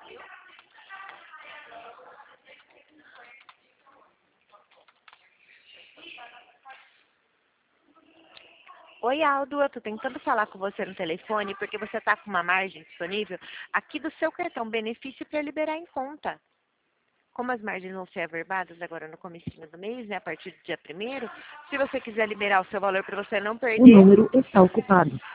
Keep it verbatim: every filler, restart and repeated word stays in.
Oi, Aldo, eu tô tentando falar com você no telefone porque você tá com uma margem disponível aqui do seu cartão benefício para liberar em conta. Como as margens vão ser averbadas agora no comecinho do mês, né, a partir do dia primeiro, se você quiser liberar o seu valor para você não O perder, número está ocupado.